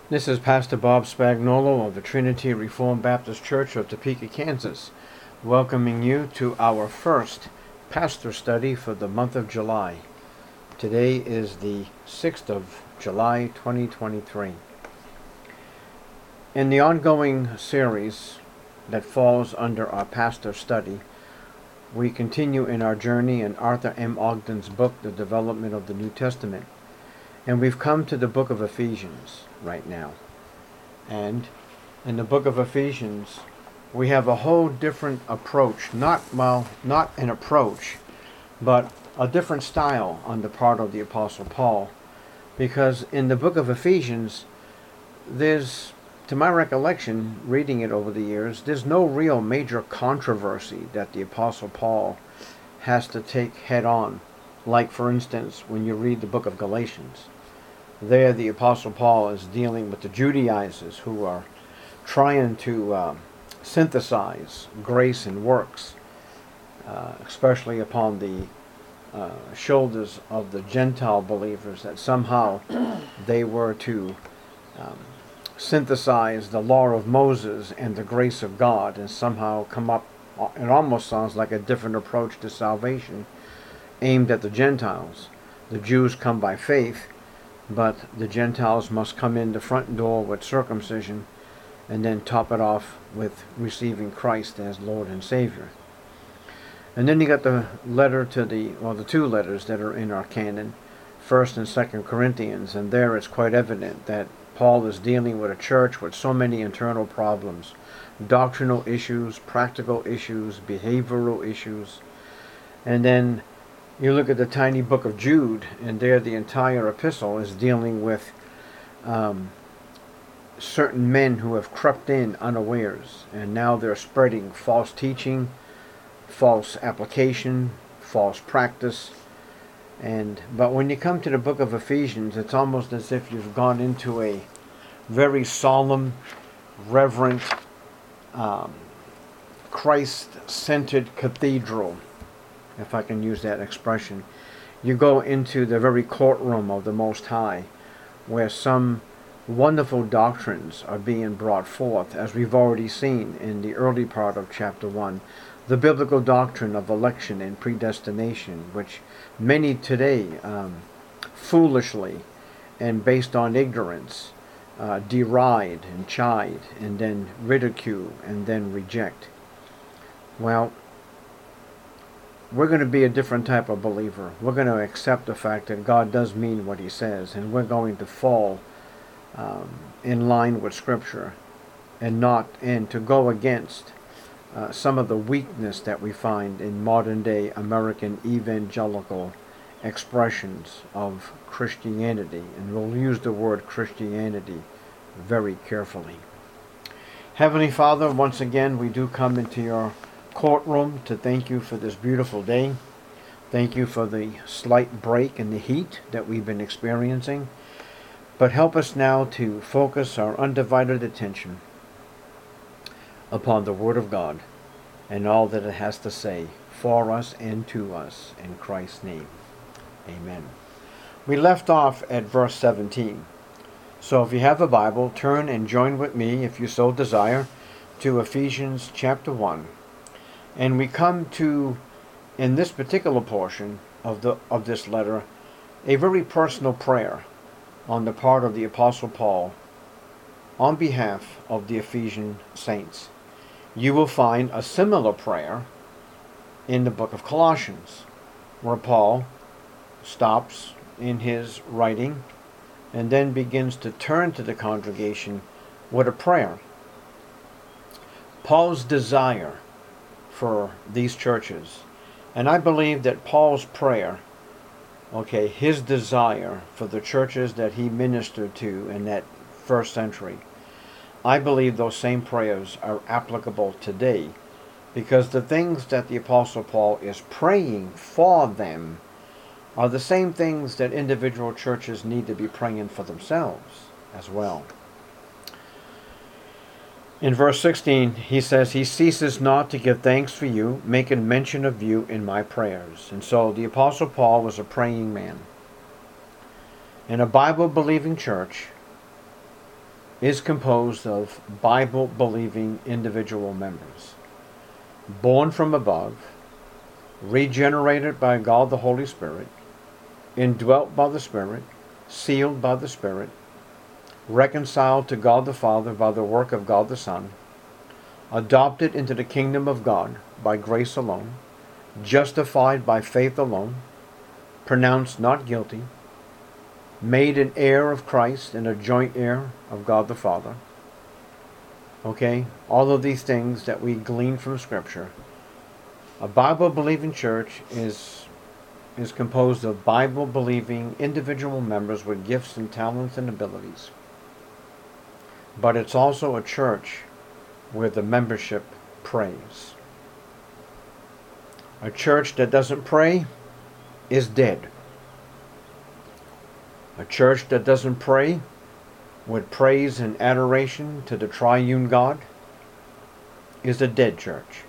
This is Pastor Bob Spagnolo of the Trinity Reformed Baptist Church of Topeka, Kansas, welcoming you to our first pastor study for the month of July. Today is the 6th of July, 2023. In the ongoing series that falls under our pastor study, we continue in our journey in Arthur M. Ogden's book, The Development of the New Testament. And we've come to the book of Ephesians right now. And in the book of Ephesians, we have a whole different approach, not an approach, but a different style on the part of the Apostle Paul. Because in the book of Ephesians, there's, to my recollection, reading it over the years, there's no real major controversy that the Apostle Paul has to take head on. Like, for instance, when you read the book of Galatians. There, the Apostle Paul is dealing with the Judaizers who are trying to synthesize grace and works, especially upon the shoulders of the Gentile believers, that somehow they were to synthesize the law of Moses and the grace of God and somehow come up, it almost sounds like a different approach to salvation aimed at the Gentiles. The Jews come by faith, but the Gentiles must come in the front door with circumcision and then top it off with receiving Christ as Lord and Savior. And then you got the letter to the two letters that are in our canon, 1st and 2nd Corinthians, and there it's quite evident that Paul is dealing with a church with so many internal problems, doctrinal issues, practical issues, behavioral issues. And then you look at the tiny book of Jude, and there the entire epistle is dealing with certain men who have crept in unawares, and now they're spreading false teaching, false application, false practice. But when you come to the book of Ephesians, it's almost as if you've gone into a very solemn, reverent, Christ-centered cathedral, if I can use that expression. You go into the very courtroom of the Most High, where some wonderful doctrines are being brought forth, as we've already seen in the early part of chapter 1. The biblical doctrine of election and predestination, which many today foolishly and based on ignorance deride and chide and then ridicule and then reject. Well, we're going to be a different type of believer. We're going to accept the fact that God does mean what He says, and we're going to fall in line with Scripture and to go against some of the weakness that we find in modern day American evangelical expressions of Christianity, and we'll use the word Christianity very carefully. Heavenly Father, once again we do come into your courtroom to thank you for this beautiful day. Thank you for the slight break in the heat that we've been experiencing. But help us now to focus our undivided attention upon the Word of God and all that it has to say for us and to us, in Christ's name. Amen. We left off at verse 17. So if you have a Bible, turn and join with me, if you so desire, to Ephesians chapter 1. And we come to, in this particular portion of this letter, a very personal prayer on the part of the Apostle Paul on behalf of the Ephesian saints. You will find a similar prayer in the book of Colossians, where Paul stops in his writing and then begins to turn to the congregation with a prayer. Paul's desire for these churches, and I believe that Paul's prayer, his desire for the churches that he ministered to in that first century, I believe those same prayers are applicable today, because the things that the Apostle Paul is praying for them are the same things that individual churches need to be praying for themselves as well. In verse 16, he says, He ceases not to give thanks for you, making mention of you in my prayers. And so the Apostle Paul was a praying man. In a Bible-believing church, is composed of Bible-believing individual members, born from above, regenerated by God the Holy Spirit, indwelt by the Spirit, sealed by the Spirit, reconciled to God the Father by the work of God the Son, adopted into the kingdom of God by grace alone, justified by faith alone, pronounced not guilty, made an heir of Christ and a joint heir of God the Father. Okay? All of these things that we glean from Scripture. A Bible-believing church is composed of Bible-believing individual members with gifts and talents and abilities. But it's also a church where the membership prays. A church that doesn't pray is dead. A church that doesn't pray with praise and adoration to the triune God is a dead church.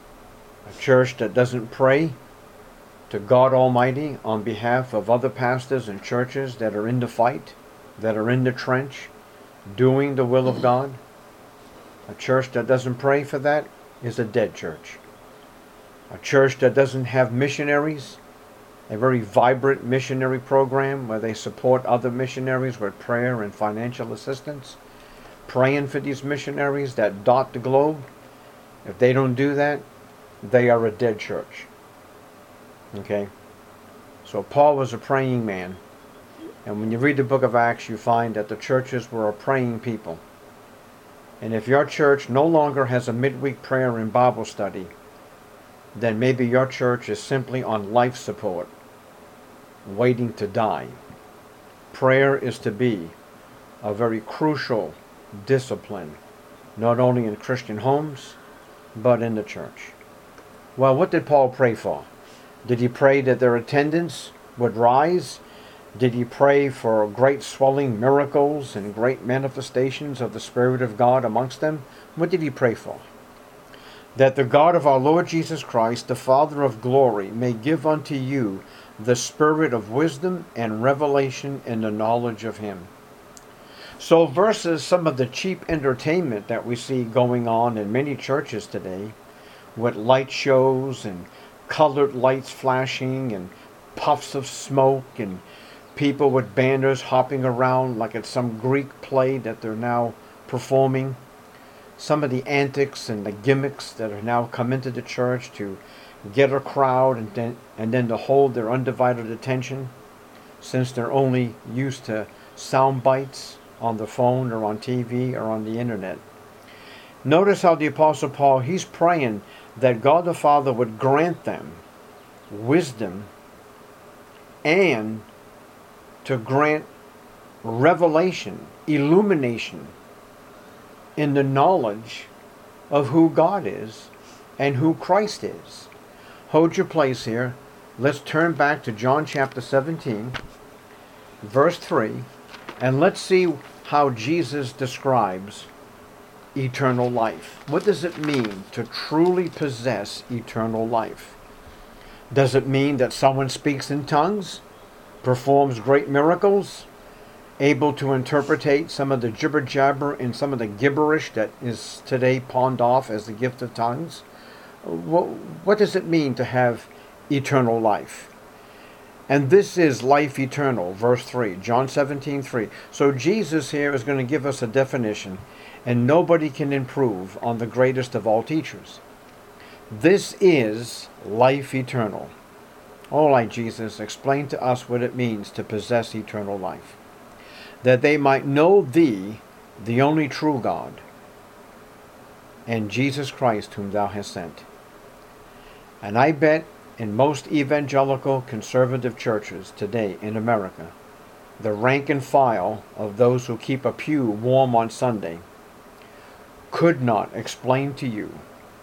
A church that doesn't pray to God Almighty on behalf of other pastors and churches that are in the fight, that are in the trench, doing the will of God. A church that doesn't pray for that is a dead church. A church that doesn't have missionaries, a very vibrant missionary program where they support other missionaries with prayer and financial assistance, praying for these missionaries that dot the globe. If they don't do that, they are a dead church. Okay? So Paul was a praying man. And when you read the book of Acts, you find that the churches were a praying people. And if your church no longer has a midweek prayer and Bible study, then maybe your church is simply on life support, waiting to die. Prayer is to be a very crucial discipline, not only in Christian homes, but in the church. Well, what did Paul pray for? Did he pray that their attendance would rise? Did he pray for great swelling miracles and great manifestations of the Spirit of God amongst them? What did he pray for? That the God of our Lord Jesus Christ, the Father of glory, may give unto you the spirit of wisdom and revelation in the knowledge of Him. So versus some of the cheap entertainment that we see going on in many churches today, with light shows and colored lights flashing and puffs of smoke and people with banners hopping around like it's some Greek play that they're now performing. Some of the antics and the gimmicks that have now come into the church to get a crowd and then to hold their undivided attention, since they're only used to sound bites on the phone or on TV or on the internet. Notice how the Apostle Paul, he's praying that God the Father would grant them wisdom and to grant revelation, illumination in the knowledge of who God is and who Christ is. Hold your place here. Let's turn back to John chapter 17, verse 3, and let's see how Jesus describes eternal life. What does it mean to truly possess eternal life? Does it mean that someone speaks in tongues, performs great miracles, able to interpretate some of the jibber-jabber and some of the gibberish that is today pawned off as the gift of tongues? What does it mean to have eternal life? And this is life eternal, verse 3, John 17:3. So Jesus here is going to give us a definition, and nobody can improve on the greatest of all teachers. This is life eternal. All right, Jesus, explain to us what it means to possess eternal life. That they might know Thee, the only true God, and Jesus Christ whom Thou hast sent. And I bet in most evangelical conservative churches today in America, the rank and file of those who keep a pew warm on Sunday could not explain to you,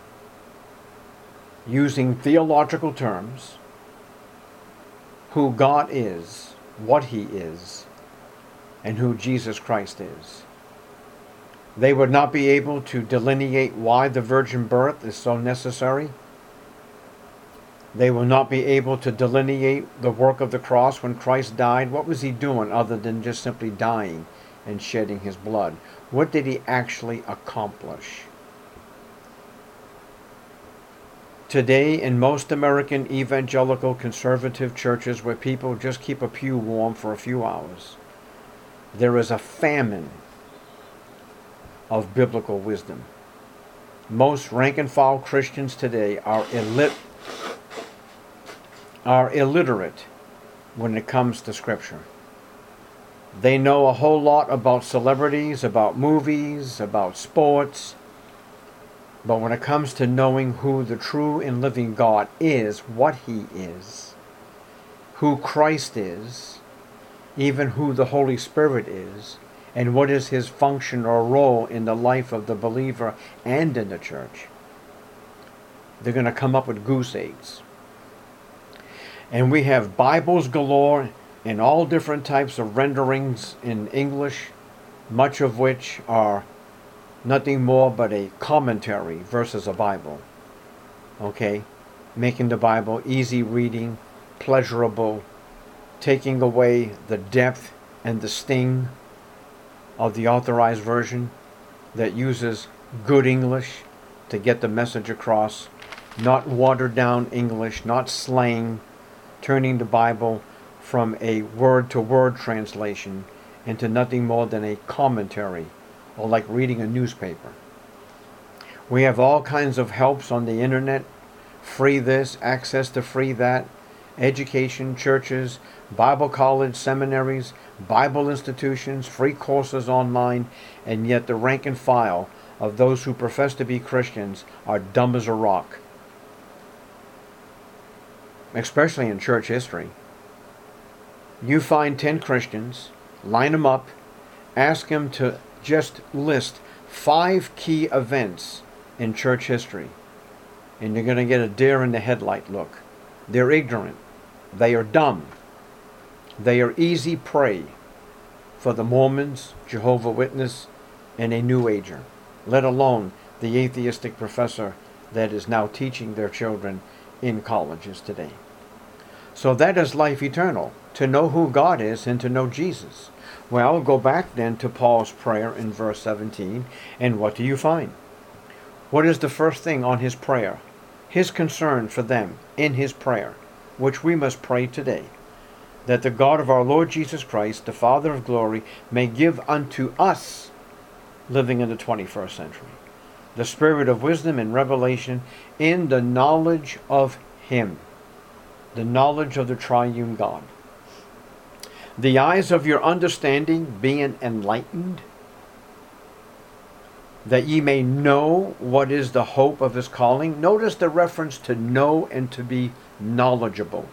using theological terms, who God is, what He is, and who Jesus Christ is. They would not be able to delineate why the virgin birth is so necessary. They will not be able to delineate the work of the cross when Christ died. What was He doing other than just simply dying? and shedding his blood. What did he actually accomplish? Today, in most American evangelical conservative churches where people just keep a pew warm for a few hours, there is a famine of biblical wisdom. Most rank-and-file Christians today are illiterate when it comes to Scripture. They know a whole lot about celebrities, about movies, about sports, but when it comes to knowing who the true and living God is, what He is, who Christ is, even who the Holy Spirit is, and what is His function or role in the life of the believer and in the church, they're going to come up with goose eggs. And we have Bibles galore in all different types of renderings in English, much of which are nothing more but a commentary versus a Bible. Okay? Making the Bible easy reading, pleasurable, taking away the depth and the sting of the authorized version that uses good English to get the message across, not watered down English, not slang, turning the Bible from a word-to-word translation into nothing more than a commentary, or like reading a newspaper. We have all kinds of helps on the internet, free this, access to free that, education, churches, Bible college, seminaries, Bible institutions, free courses online, and yet the rank and file of those who profess to be Christians are dumb as a rock. Especially in church history. You find 10 Christians, line them up, ask them to just list 5 key events in church history, and you're going to get a deer in the headlight look. They're ignorant. They are dumb. They are easy prey for the Mormons, Jehovah's Witness, and a New Ager, let alone the atheistic professor that is now teaching their children in colleges today. So that is life eternal, to know who God is and to know Jesus. Well, go back then to Paul's prayer in verse 17, and what do you find? What is the first thing on his prayer? His concern for them in his prayer, which we must pray today, that the God of our Lord Jesus Christ, the Father of glory, may give unto us, living in the 21st century, the spirit of wisdom and revelation in the knowledge of Him, the knowledge of the triune God. The eyes of your understanding being enlightened, that ye may know what is the hope of His calling. Notice the reference to know and to be knowledgeable.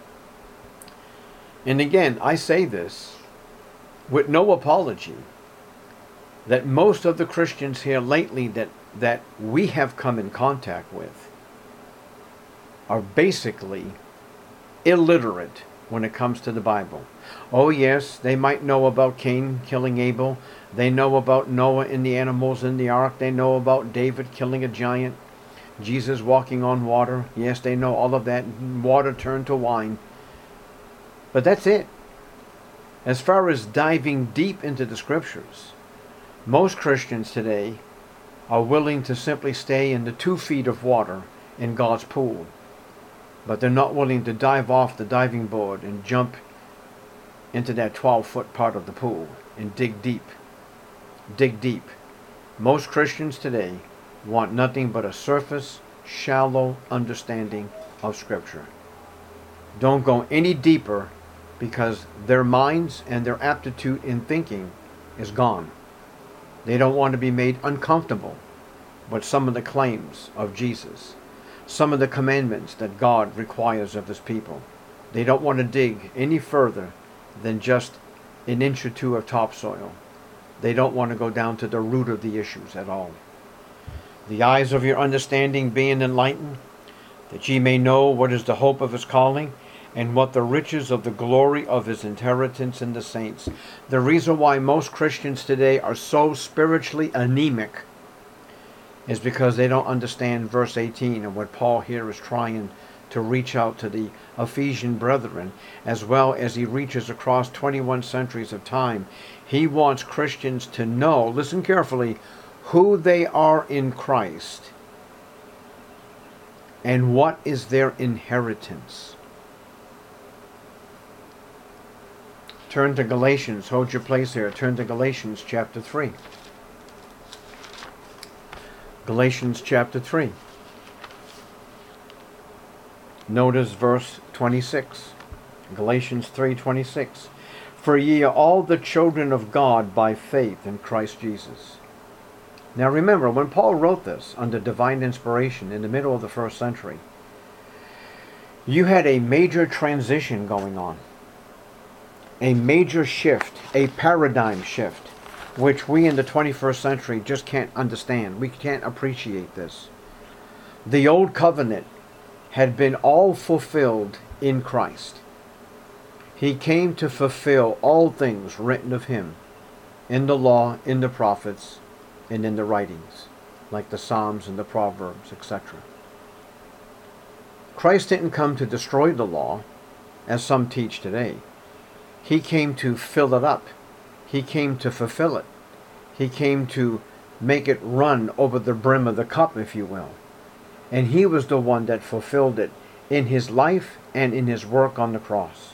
And again, I say this with no apology, that most of the Christians here lately that we have come in contact with are basically illiterate when it comes to the Bible. Oh yes, they might know about Cain killing Abel. They know about Noah and the animals in the ark. They know about David killing a giant. Jesus walking on water. Yes, they know all of that. Water turned to wine. But that's it. As far as diving deep into the Scriptures, most Christians today are willing to simply stay in the 2 feet of water in God's pool. But they're not willing to dive off the diving board and jump into that 12-foot part of the pool and dig deep. Dig deep. Most Christians today want nothing but a surface, shallow understanding of Scripture. Don't go any deeper because their minds and their aptitude in thinking is gone. They don't want to be made uncomfortable with some of the claims of Jesus, some of the commandments that God requires of His people. They don't want to dig any further than just an inch or 2 of topsoil. They don't want to go down to the root of the issues at all. The eyes of your understanding being enlightened, that ye may know what is the hope of His calling, and what the riches of the glory of His inheritance in the saints. The reason why most Christians today are so spiritually anemic is because they don't understand verse 18 and what Paul here is trying to reach out to the Ephesian brethren, as well as he reaches across 21 centuries of time. He wants Christians to know, listen carefully, who they are in Christ and what is their inheritance. Turn to Galatians. Hold your place here. Turn to Galatians chapter 3. Galatians chapter 3. Notice verse 26. Galatians 3:26. For ye are all the children of God by faith in Christ Jesus. Now remember, when Paul wrote this under divine inspiration in the middle of the first century, you had a major transition going on. A major shift, a paradigm shift, which we in the 21st century just can't understand. We can't appreciate this. The old covenant had been all fulfilled in Christ. He came to fulfill all things written of him in the law, in the prophets, and in the writings, like the Psalms and the Proverbs, etc. Christ didn't come to destroy the law, as some teach today. He came to fill it up. He came to fulfill it. He came to make it run over the brim of the cup, if you will. And he was the one that fulfilled it in his life and in his work on the cross.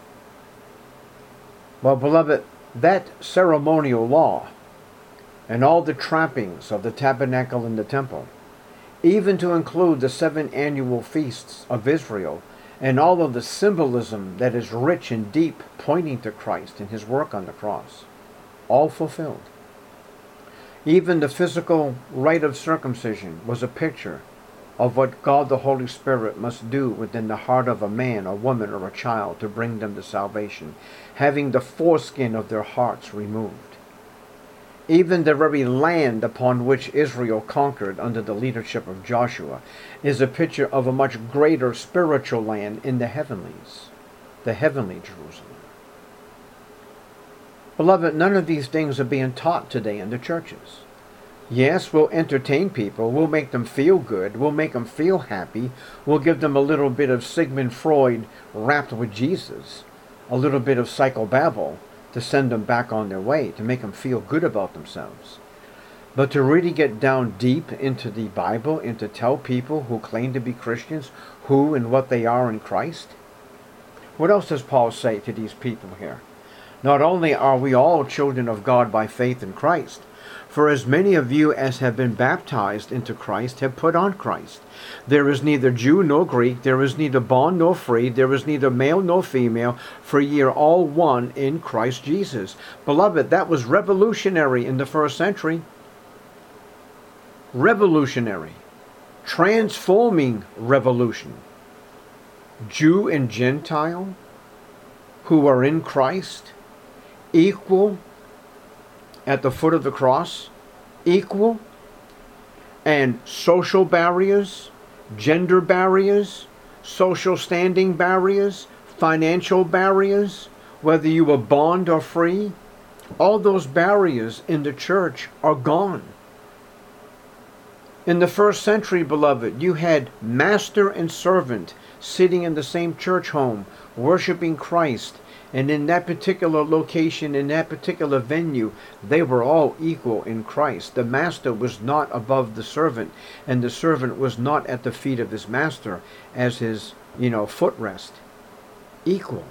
Well, beloved, that ceremonial law and all the trappings of the tabernacle and the temple, even to include the 7 annual feasts of Israel, and all of the symbolism that is rich and deep, pointing to Christ and his work on the cross, all fulfilled. Even the physical rite of circumcision was a picture of what God the Holy Spirit must do within the heart of a man, a woman, or a child to bring them to salvation, having the foreskin of their hearts removed. Even the very land upon which Israel conquered under the leadership of Joshua is a picture of a much greater spiritual land in the heavenlies, the heavenly Jerusalem. Beloved, none of these things are being taught today in the churches. Yes, we'll entertain people, we'll make them feel good, we'll make them feel happy, we'll give them a little bit of Sigmund Freud wrapped with Jesus, a little bit of psychobabble, to send them back on their way, to make them feel good about themselves. But to really get down deep into the Bible and to tell people who claim to be Christians who and what they are in Christ? What else does Paul say to these people here? Not only are we all children of God by faith in Christ, for as many of you as have been baptized into Christ have put on Christ. There is neither Jew nor Greek, there is neither bond nor free, there is neither male nor female, for ye are all one in Christ Jesus. Beloved, that was revolutionary in the first century. Revolutionary. Transforming revolution. Jew and Gentile who are in Christ, equal at the foot of the cross, equal, and social barriers, gender barriers, social standing barriers, financial barriers, whether you were bond or free, all those barriers in the church are gone. In the first century, beloved, you had master and servant sitting in the same church home, worshiping Christ. And in that particular location, in that particular venue, they were all equal in Christ. The master was not above the servant, and the servant was not at the feet of his master as his, footrest. Equal.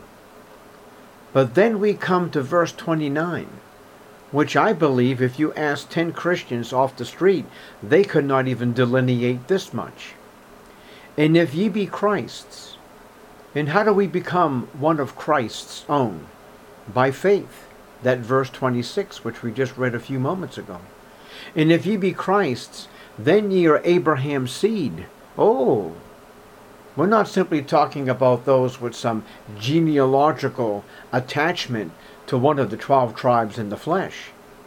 But then we come to verse 29, which I believe if you ask 10 Christians off the street, they could not even delineate this much. And if ye be Christ's, and how do we become one of Christ's own? By faith. That verse 26, which we just read a few moments ago. And if ye be Christ's, then ye are Abraham's seed. Oh, we're not simply talking about those with some genealogical attachment to one of the 12 tribes in the flesh.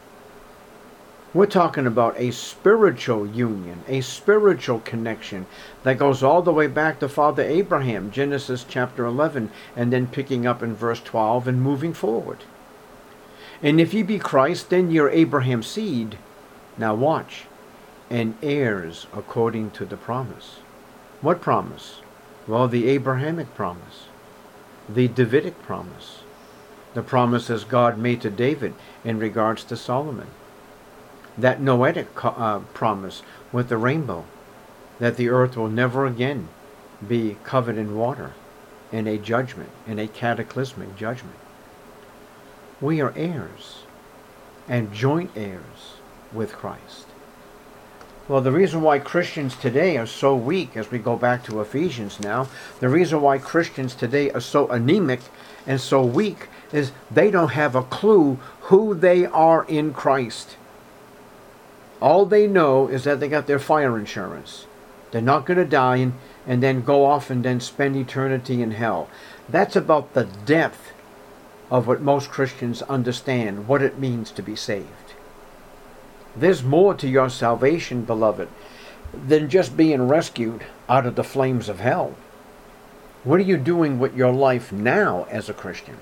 We're talking about a spiritual union, a spiritual connection that goes all the way back to Father Abraham, Genesis chapter 11, and then picking up in verse 12 and moving forward. And if ye be Christ, then ye are Abraham's seed. Now watch. And heirs according to the promise. What promise? Well, the Abrahamic promise, the Davidic promise, the promises God made to David in regards to Solomon, that Noetic promise with the rainbow, that the earth will never again be covered in water in a judgment, in a cataclysmic judgment. We are heirs and joint heirs with Christ. Well, the reason why Christians today are so weak, as we go back to Ephesians now, the reason why Christians today are so anemic and so weak is they don't have a clue who they are in Christ. All they know is that they got their fire insurance. They're not going to die and then go off and then spend eternity in hell. That's about the depth of what most Christians understand, what it means to be saved. There's more to your salvation, beloved, than just being rescued out of the flames of hell. What are you doing with your life now as a Christian?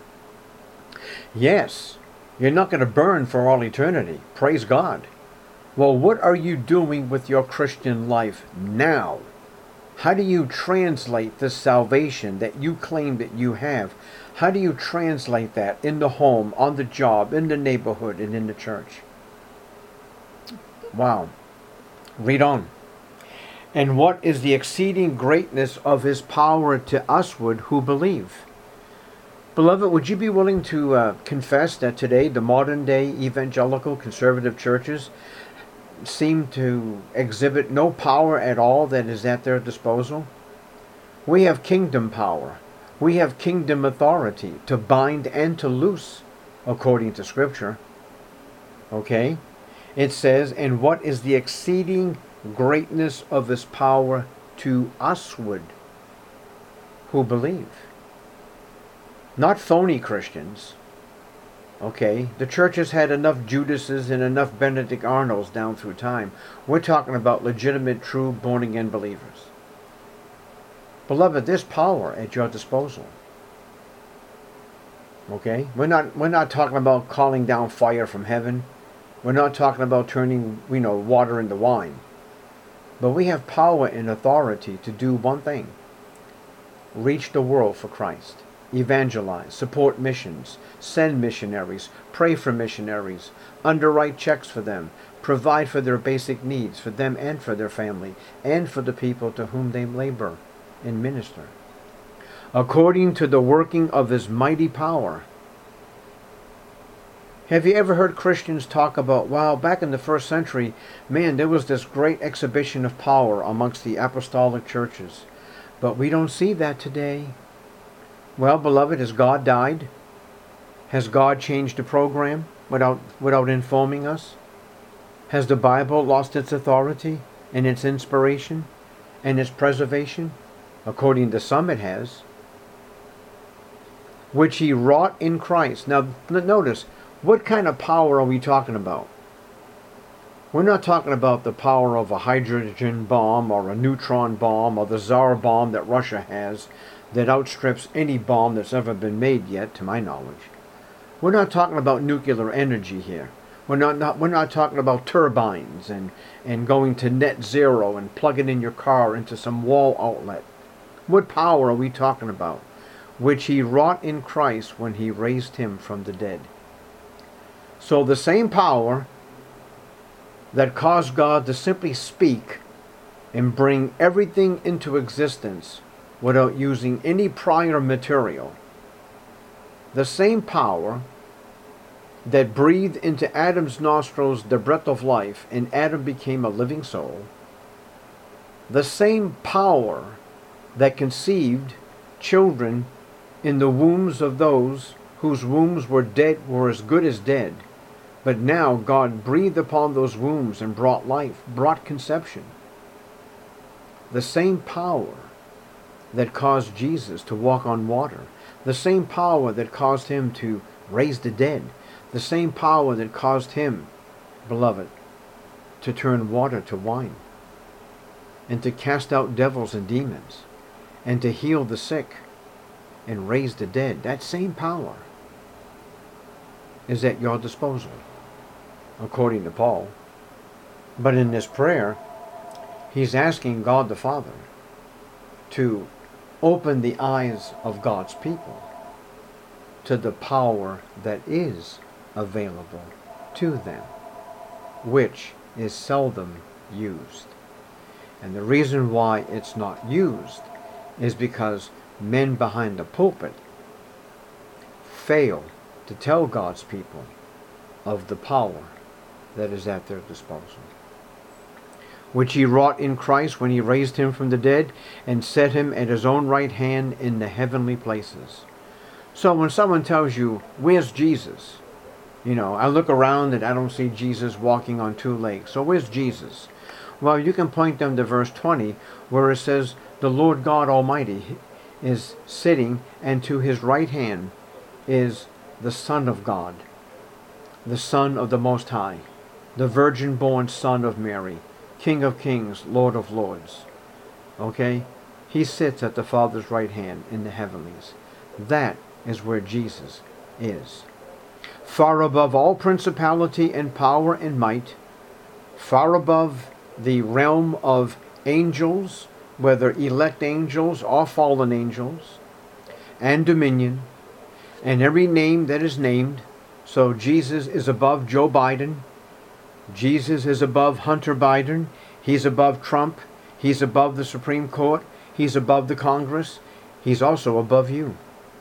Yes, you're not going to burn for all eternity. Praise God. Well, what are you doing with your Christian life now? How do you translate this salvation that you claim that you have? How do you translate that in the home, on the job, in the neighborhood, and in the church? Wow. Read on. And what is the exceeding greatness of his power to usward who believe? Beloved, would you be willing to confess that today the modern day evangelical conservative churches seem to exhibit no power at all that is at their disposal? We have kingdom power. We have kingdom authority to bind and to loose, according to Scripture. Okay? It says, and what is the exceeding greatness of his power to usward who believe? Not phony Christians. Okay? The church has had enough Judases and enough Benedict Arnolds down through time. We're talking about legitimate, true, born-again believers. Beloved, there's power at your disposal. Okay? We're not talking about calling down fire from heaven. We're not talking about turning, water into wine. But we have power and authority to do one thing. Reach the world for Christ. Evangelize, support missions, send missionaries, pray for missionaries, underwrite checks for them, provide for their basic needs for them and for their family, and for the people to whom they labor and minister. According to the working of his mighty power. Have you ever heard Christians talk about, wow, back in the first century, man, there was this great exhibition of power amongst the apostolic churches. But we don't see that today. Well, beloved, has God died? Has God changed the program without informing us? Has the Bible lost its authority and its inspiration and its preservation? According to some it has. Which he wrought in Christ. Now, notice, what kind of power are we talking about? We're not talking about the power of a hydrogen bomb or a neutron bomb or the Tsar bomb that Russia has that outstrips any bomb that's ever been made yet, to my knowledge. We're not talking about nuclear energy here. We're not talking about turbines and going to net zero and plugging in your car into some wall outlet. What power are we talking about? Which he wrought in Christ when he raised him from the dead. So the same power that caused God to simply speak and bring everything into existence without using any prior material, the same power that breathed into Adam's nostrils the breath of life and Adam became a living soul, the same power that conceived children in the wombs of those whose wombs were as good as dead, but now God breathed upon those wombs and brought life, brought conception. The same power that caused Jesus to walk on water, the same power that caused him to raise the dead, the same power that caused him, beloved, to turn water to wine, and to cast out devils and demons, and to heal the sick, and raise the dead, that same power is at your disposal, according to Paul. But in this prayer, he's asking God the Father to open the eyes of God's people to the power that is available to them, which is seldom used. And the reason why it's not used is because men behind the pulpit fail to tell God's people of the power that is at their disposal, which he wrought in Christ when he raised him from the dead and set him at his own right hand in the heavenly places. So when someone tells you, where's Jesus? I look around and I don't see Jesus walking on two legs. So where's Jesus? Well, you can point them to verse 20, where it says, the Lord God Almighty is sitting, and to his right hand is the Son of God, the Son of the Most High, the virgin-born Son of Mary, King of Kings, Lord of Lords. Okay? He sits at the Father's right hand in the heavenlies. That is where Jesus is. Far above all principality and power and might, far above the realm of angels, whether elect angels or fallen angels, and dominion, and every name that is named. So Jesus is above Joe Biden. Jesus is above Hunter Biden. He's above Trump. He's above the Supreme Court. He's above the Congress. He's also above you.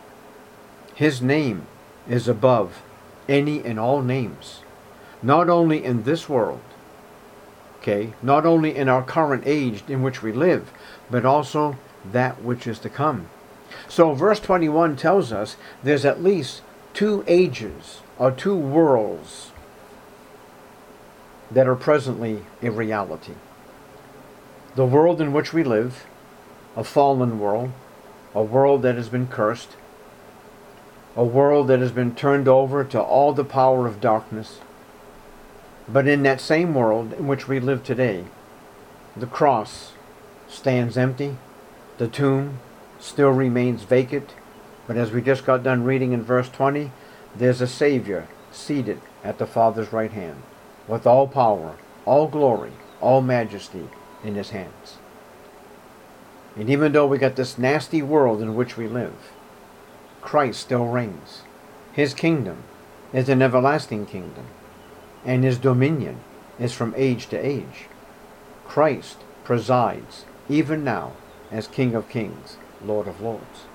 His name is above any and all names, not only in this world, okay, not only in our current age in which we live, but also that which is to come. So verse 21 tells us there's at least two ages or two worlds that are presently a reality. The world in which we live, a fallen world, a world that has been cursed, a world that has been turned over to all the power of darkness. But in that same world in which we live today, the cross stands empty, the tomb still remains vacant, but as we just got done reading in verse 20, there's a Savior seated at the Father's right hand, with all power, all glory, all majesty in his hands. And even though we got this nasty world in which we live, Christ still reigns. His kingdom is an everlasting kingdom, and his dominion is from age to age. Christ presides even now as King of Kings, Lord of Lords.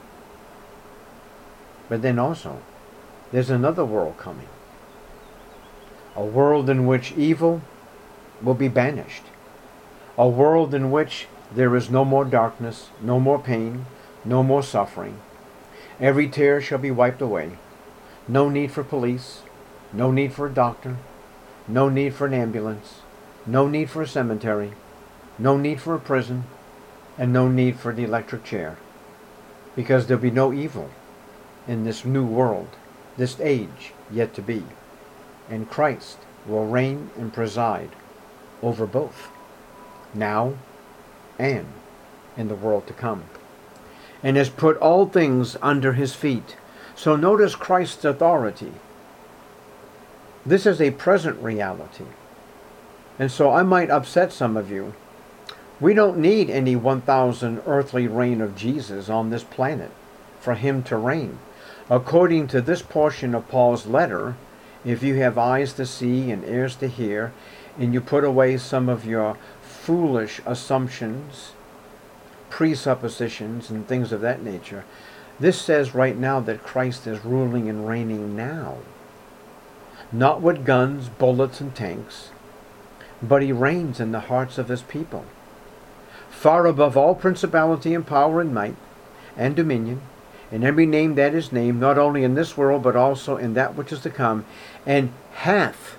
But then also, there's another world coming. A world in which evil will be banished. A world in which there is no more darkness, no more pain, no more suffering. Every tear shall be wiped away. No need for police, no need for a doctor, no need for an ambulance, no need for a cemetery, no need for a prison, and no need for the electric chair. Because there'll be no evil in this new world, this age yet to be. And Christ will reign and preside over both, now and in the world to come, and has put all things under his feet. So notice Christ's authority. This is a present reality. And so I might upset some of you. We don't need any 1,000 earthly reign of Jesus on this planet for him to reign. According to this portion of Paul's letter, if you have eyes to see and ears to hear, and you put away some of your foolish assumptions, presuppositions, and things of that nature, this says right now that Christ is ruling and reigning now. Not with guns, bullets, and tanks, but he reigns in the hearts of his people. Far above all principality and power and might and dominion, and every name that is named, not only in this world, but also in that which is to come, and hath,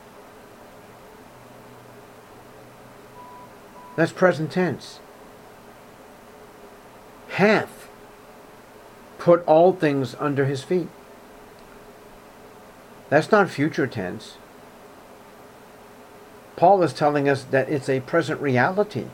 that's present tense, hath put all things under his feet. That's not future tense. Paul is telling us that it's a present reality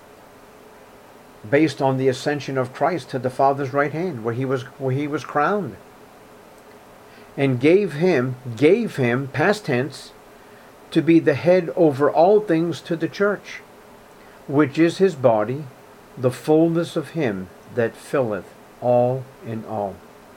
based on the ascension of Christ to the Father's right hand, where he was crowned, and gave him, past tense, to be the head over all things to the church, which is his body, the fullness of him that filleth all in all.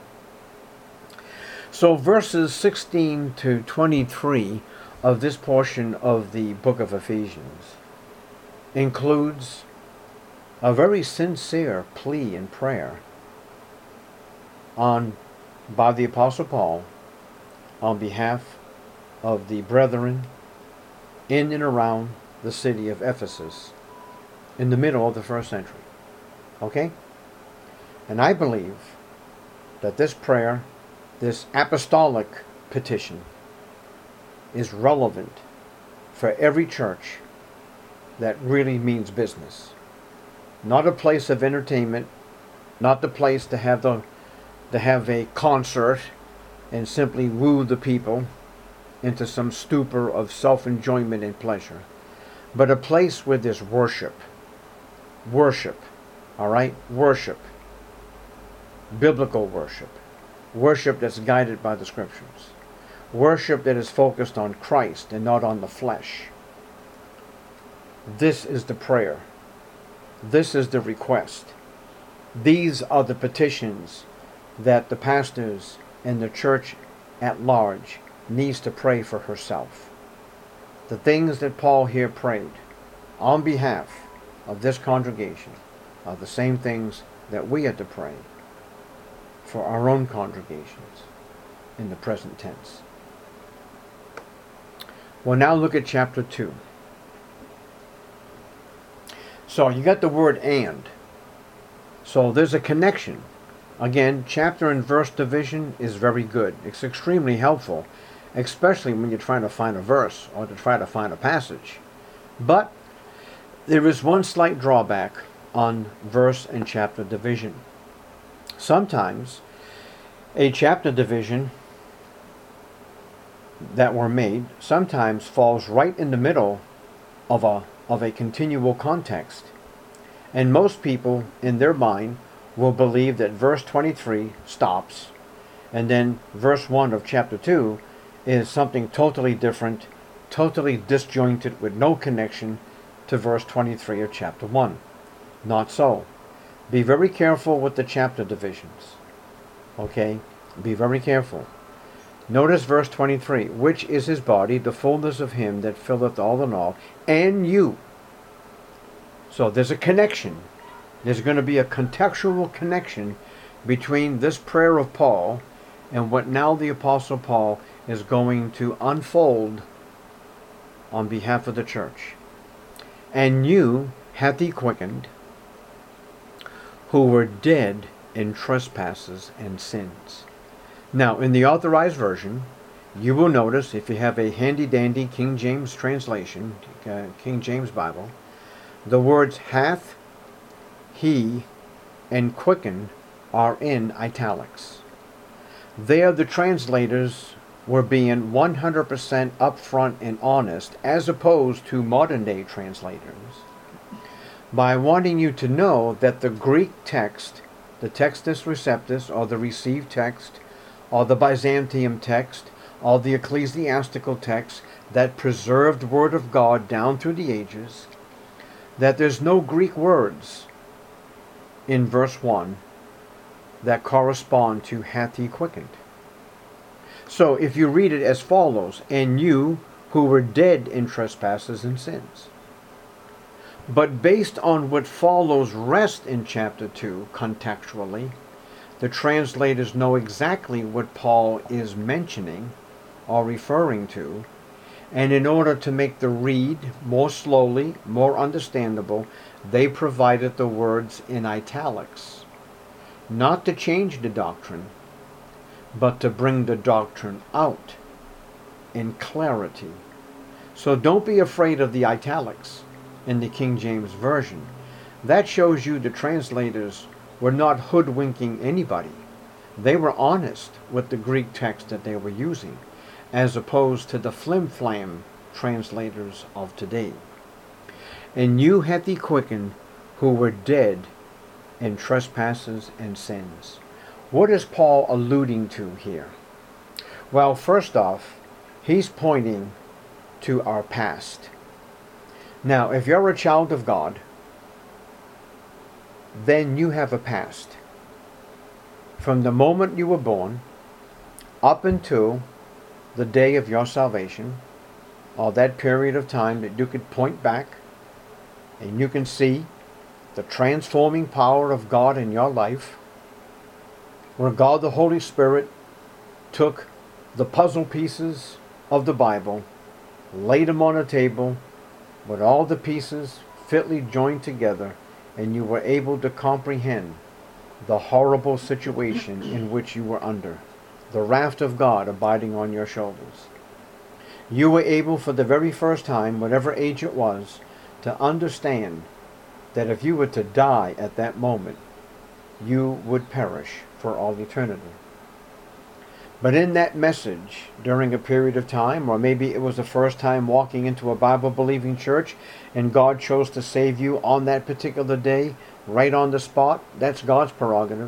So verses 16 to 23 of this portion of the book of Ephesians includes a very sincere plea and prayer by the Apostle Paul on behalf of the brethren in and around the city of Ephesus in the middle of the first century. Okay? And I believe that this prayer, this apostolic petition, is relevant for every church that really means business. Not a place of entertainment, not the place to have a concert and simply woo the people into some stupor of self-enjoyment and pleasure, but a place where there's worship. Worship, all right? Worship. Biblical worship. Worship that's guided by the Scriptures. Worship that is focused on Christ and not on the flesh. This is the prayer. This is the request. These are the petitions that the pastors and the church at large needs to pray for herself. The things that Paul here prayed on behalf of this congregation are the same things that we have to pray for our own congregations in the present tense. Well, now look at chapter 2. So you got the word and. So there's a connection. Again, chapter and verse division is very good. It's extremely helpful, especially when you're trying to find a verse or to try to find a passage. But there is one slight drawback on verse and chapter division. Sometimes a chapter division that were made sometimes falls right in the middle of a continual context. And most people in their mind will believe that verse 23 stops, and then verse 1 of chapter 2 is something totally different, totally disjointed with no connection to verse 23 of chapter 1. Not so. Be very careful with the chapter divisions. Okay? Be very careful. Notice verse 23, which is his body, the fullness of him that filleth all in all, and you. So there's a connection. There's going to be a contextual connection between this prayer of Paul and what now the Apostle Paul is going to unfold on behalf of the church. And you hath he quickened, who were dead in trespasses and sins. Now, in the Authorized Version, you will notice, if you have a handy-dandy King James translation, King James Bible, the words hath, he, and quickened are in italics. There the translators were being 100% upfront and honest, as opposed to modern-day translators, by wanting you to know that the Greek text, the Textus Receptus, or the received text, or the Byzantium text, or the ecclesiastical text, that preserved Word of God down through the ages, that there's no Greek words in verse 1 that correspond to hath he quickened. So if you read it as follows, and you who were dead in trespasses and sins. But based on what follows rest in chapter 2 contextually, the translators know exactly what Paul is mentioning or referring to, and in order to make the read more slowly, more understandable, they provided the words in italics, not to change the doctrine, but to bring the doctrine out in clarity. So don't be afraid of the italics in the King James Version. That shows you the translators were not hoodwinking anybody. They were honest with the Greek text that they were using, as opposed to the flim-flam translators of today. And you hath he quickened, who were dead in trespasses and sins. What is Paul alluding to here? Well, first off, he's pointing to our past. Now, if you're a child of God, then you have a past. From the moment you were born up until the day of your salvation, or that period of time that you could point back and you can see the transforming power of God in your life, where God the Holy Spirit took the puzzle pieces of the Bible, laid them on a table with all the pieces fitly joined together, and you were able to comprehend the horrible situation in which you were under, the wrath of God abiding on your shoulders. You were able for the very first time, whatever age it was, to understand that if you were to die at that moment, you would perish for all eternity. But in that message, during a period of time, or maybe it was the first time walking into a Bible-believing church, and God chose to save you on that particular day, right on the spot, that's God's prerogative.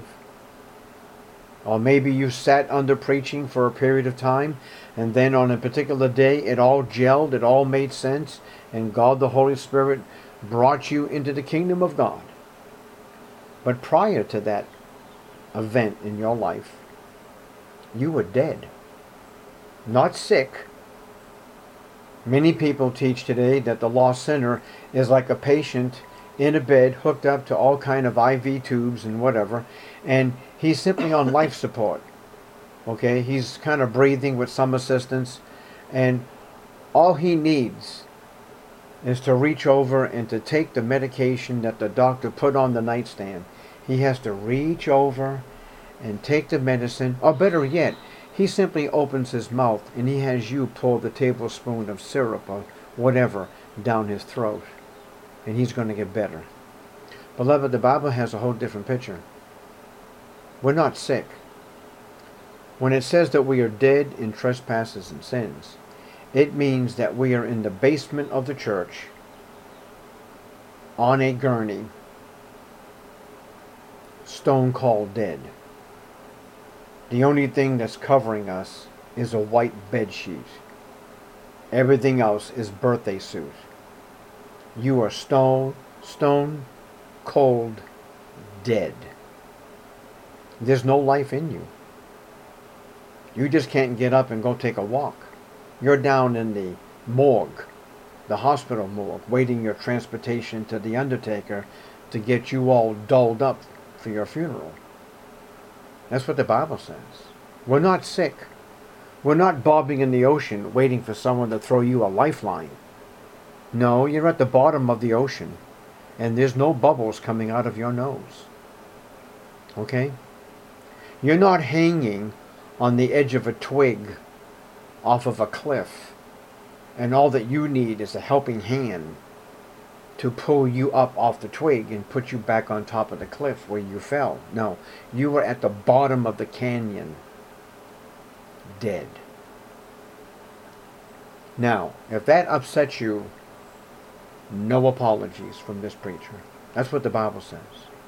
Or maybe you sat under preaching for a period of time, and then on a particular day it all gelled, it all made sense, and God the Holy Spirit brought you into the kingdom of God. But prior to that event in your life, you were dead, not sick. Many people teach today that the lost sinner is like a patient in a bed hooked up to all kind of IV tubes and whatever, and he's simply on life support. Okay, he's kind of breathing with some assistance, and all he needs is to reach over and to take the medication that the doctor put on the nightstand. He has to reach over and take the medicine, or better yet, he simply opens his mouth and he has you pour the tablespoon of syrup or whatever down his throat, and he's going to get better. Beloved, the Bible has a whole different picture. We're not sick. When it says that we are dead in trespasses and sins, it means that we are in the basement of the church on a gurney, stone cold dead. The only thing that's covering us is a white bed sheet. Everything else is birthday suit. You are stone cold dead. There's no life in you. You just can't get up and go take a walk. You're down in the morgue, the hospital morgue, waiting your transportation to the undertaker to get you all dolled up for your funeral. That's what the Bible says. We're not sick. We're not bobbing in the ocean waiting for someone to throw you a lifeline. No, you're at the bottom of the ocean, and there's no bubbles coming out of your nose. Okay? You're not hanging on the edge of a twig off of a cliff, and all that you need is a helping hand to pull you up off the twig and put you back on top of the cliff where you fell. No, you were at the bottom of the canyon, dead. Now, if that upsets you, no apologies from this preacher. That's what the Bible says.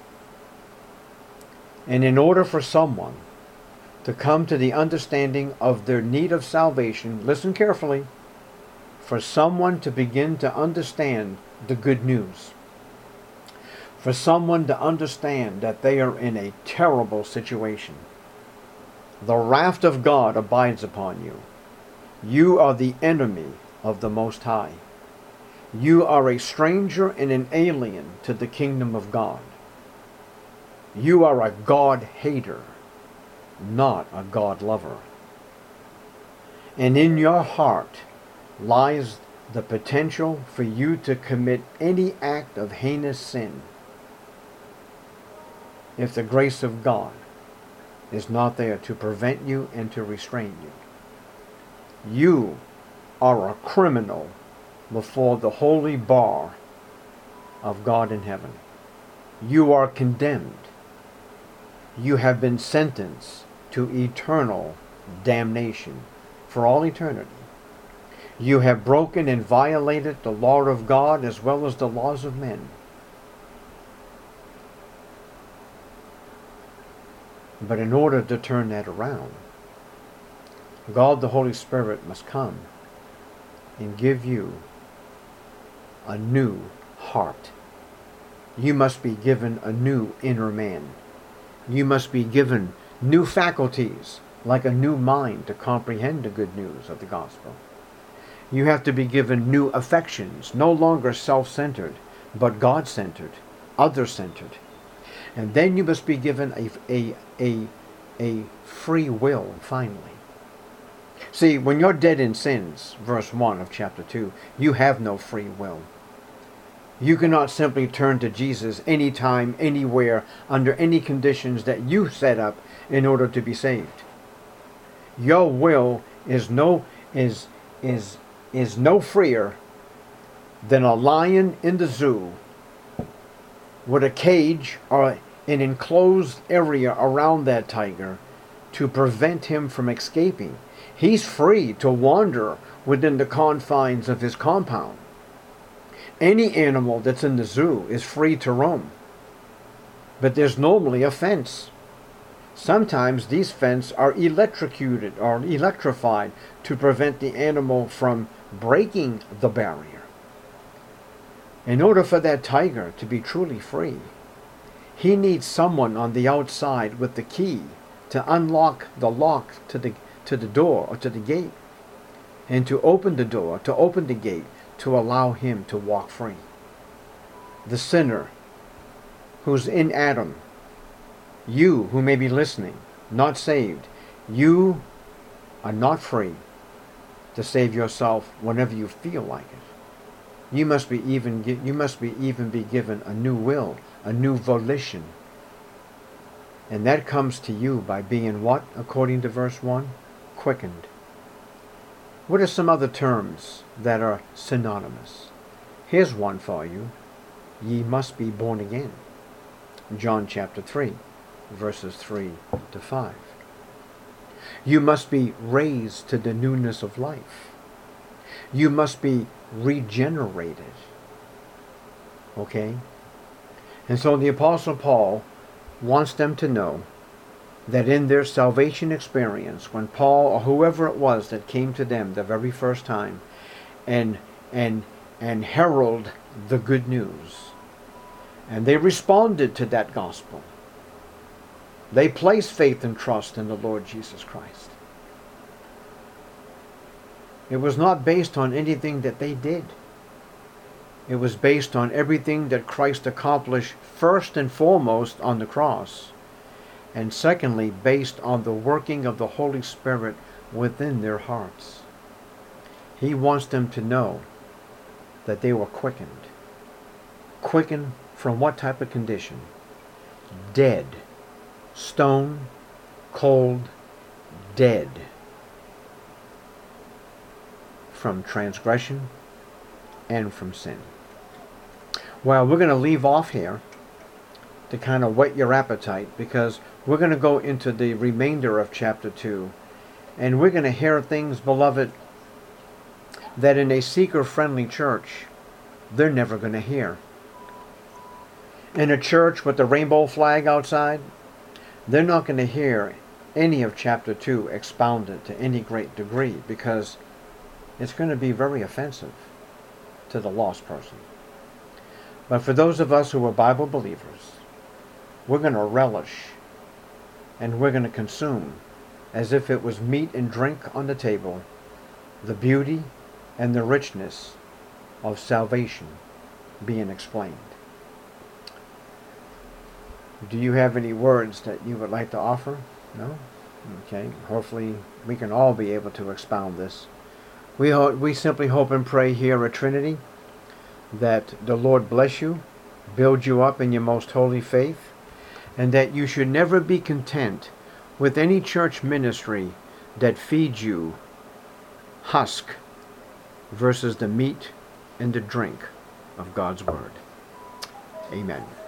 And in order for someone to come to the understanding of their need of salvation, listen carefully, for someone to begin to understand the good news, for someone to understand that they are in a terrible situation, the wrath of God abides upon you. You are the enemy of the Most High. You are a stranger and an alien to the kingdom of God. You are a God hater, not a God lover. And in your heart lies the potential for you to commit any act of heinous sin if the grace of God is not there to prevent you and to restrain you. You are a criminal before the holy bar of God in heaven. You are condemned. You have been sentenced to eternal damnation for all eternity. You have broken and violated the law of God as well as the laws of men. But in order to turn that around, God the Holy Spirit must come and give you a new heart. you must be given a new inner man. You must be given new faculties, like a new mind to comprehend the good news of the gospel. You have to be given new affections, no longer self-centered, but God-centered, other-centered. And then you must be given a free will, finally. See, when you're dead in sins, verse 1 of chapter 2, you have no free will. You cannot simply turn to Jesus anytime, anywhere, under any conditions that you set up in order to be saved. Your will is no freer than a lion in the zoo with a cage or an enclosed area around that tiger to prevent him from escaping. He's free to wander within the confines of his compound. Any animal that's in the zoo is free to roam. But there's normally a fence. Sometimes these fences are electrocuted or electrified to prevent the animal from breaking the barrier. In order for that tiger to be truly free, he needs someone on the outside with the key to unlock the lock to the door or to the gate, and to open the door, to open the gate, to allow him to walk free. The sinner who's in Adam, you who may be listening, not saved, you are not free to save yourself whenever you feel like it. You must be even be given a new will, a new volition. And that comes to you by being what, according to verse 1? Quickened. What are some other terms that are synonymous? Here's one for you. Ye must be born again. John chapter 3, verses 3 to 5. You must be raised to the newness of life. You must be regenerated. Okay? And so the Apostle Paul wants them to know that in their salvation experience, when Paul or whoever it was that came to them the very first time and herald the good news, and they responded to that gospel, they placed faith and trust in the Lord Jesus Christ. It was not based on anything that they did. It was based on everything that Christ accomplished first and foremost on the cross, and secondly, based on the working of the Holy Spirit within their hearts. He wants them to know that they were quickened. Quickened from what type of condition? Dead. Stone, cold, dead. From transgression and from sin. Well, we're going to leave off here to kind of whet your appetite, because we're going to go into the remainder of chapter 2, and we're going to hear things, beloved, that in a seeker-friendly church, they're never going to hear. In a church with the rainbow flag outside, they're not going to hear any of chapter 2 expounded to any great degree, because it's going to be very offensive to the lost person. But for those of us who are Bible believers, we're going to relish and we're going to consume, as if it was meat and drink on the table, the beauty and the richness of salvation being explained. Do you have any words that you would like to offer? No? Okay. Hopefully we can all be able to expound this. We simply hope and pray here at Trinity that the Lord bless you, build you up in your most holy faith, and that you should never be content with any church ministry that feeds you husk versus the meat and the drink of God's Word. Amen.